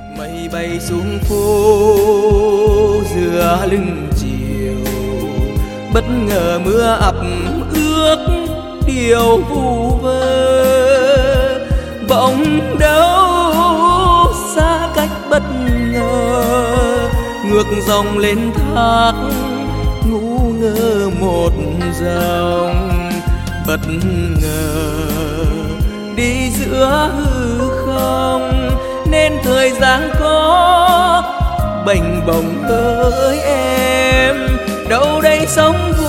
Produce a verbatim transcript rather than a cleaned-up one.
Mây bay xuống phố giữa lưng chiều, bất ngờ mưa ập ướt điều vu vơ. Bỗng đâu xa cách bất ngờ, ngược dòng lên thác ngu ngơ một dòng. Bất ngờ đi giữa hư không, nên thời gian có bềnh bồng hỡi em. Đâu đây sóng